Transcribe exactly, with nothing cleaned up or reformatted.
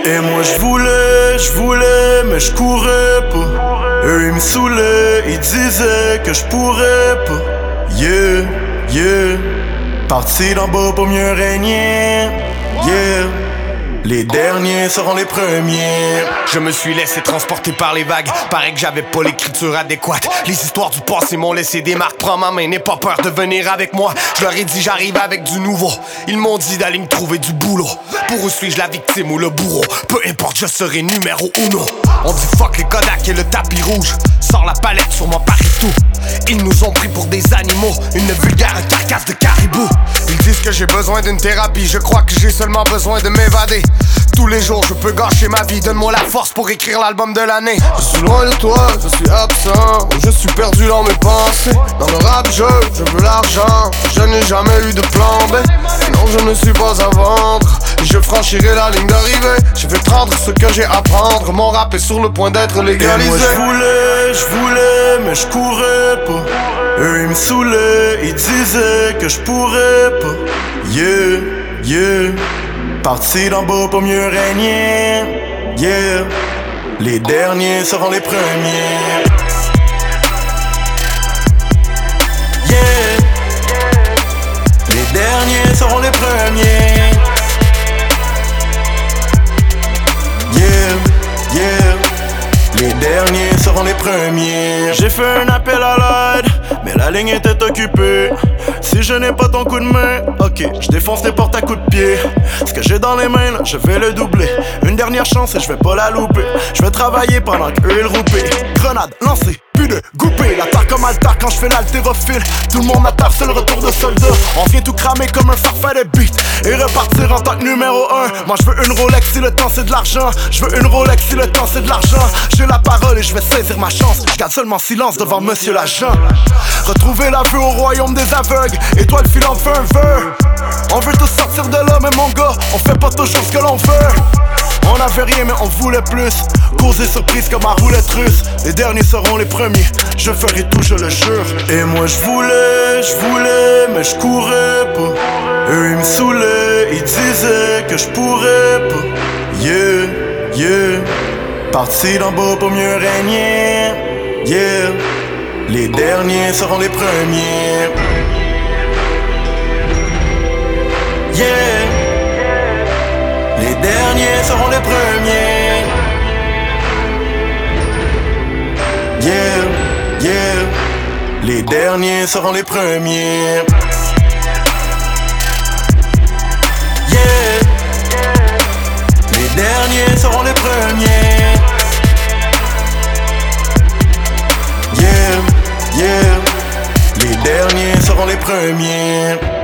Et moi je voulais, je voulais, mais je courais pas. Eux ils me saoulaient, ils disaient que je pourrais pas. Yeah, yeah. Parti d'en bas pour mieux régner. Yeah. Les derniers seront les premiers. Je me suis laissé transporter par les vagues. Paraît que j'avais pas l'écriture adéquate. Les histoires du passé m'ont laissé des marques. Prends ma main, n'aie pas peur de venir avec moi. Je leur ai dit j'arrive avec du nouveau. Ils m'ont dit d'aller me trouver du boulot. Pour eux suis-je la victime ou le bourreau? Peu importe, je serai numéro uno. On dit fuck les Kodak et le tapis rouge. Sors la palette sur mon partout. Ils nous ont pris pour des animaux. Une vulgaire carcasse de caribou. Ils disent que j'ai besoin d'une thérapie. Je crois que j'ai seulement besoin de m'évader. Tous les jours je peux gâcher ma vie. Donne-moi la force pour écrire l'album de l'année. Je suis loin de toi, je suis absent. Je suis perdu dans mes pensées. Dans le rap jeu, je veux l'argent. Je n'ai jamais eu de plan B. Non, je ne suis pas à vendre. Je franchirai la ligne d'arrivée. Je vais prendre ce que j'ai à prendre. Mon rap est sur le point d'être légalisé. Et moi je voulais, je voulais, mais je courais pas. Eux ils me saoulaient, ils disaient que je pourrais pas. Yeah, yeah. Parti d'en bas pour mieux régner. Yeah. Les derniers seront les premiers. Yeah. Les derniers seront les premiers. Yeah, yeah. Les derniers seront les premiers. J'ai fait un appel à l'aide, mais la ligne était occupée. Si je n'ai pas ton coup de main, ok, je défonce les portes à coups de pied. Ce que j'ai dans les mains, là, je vais le doubler. Une dernière chance et je vais pas la louper. Je vais travailler pendant qu'eux ils roupent. Grenade lancée, plus de goupé. La terre comme altar quand je fais l'haltérophile. Tout le monde m'attend, c'est le retour de soldat. On vient tout cramer comme un forfait de beat et repartir en tant que numéro un. Moi je veux une Rolex si le temps c'est de l'argent. Je veux une Rolex si le temps c'est de l'argent. J'ai la parole et je vais saisir ma chance. Je garde seulement silence devant monsieur l'agent. Retrouver la vue au royaume des aveugles. Étoile filante fait un vœu. On veut tous sortir de là, mais mon gars, on fait pas toujours ce que l'on veut. On avait rien mais on voulait plus. Causer surprise comme un roulette russe. Les derniers seront les premiers. Je ferai tout, je le jure. Et moi je voulais, je voulais, mais je courais pas. Eux ils me saoulaient, ils disaient que je pourrais pas. Yeah, yeah. Parti d'en bas pour mieux régner. Yeah. Les derniers seront les premiers. Yeah. Les derniers seront les premiers. Yeah, yeah. Les derniers seront les premiers. Yeah. Les derniers seront les premiers. Yeah, yeah. Les derniers seront les premiers.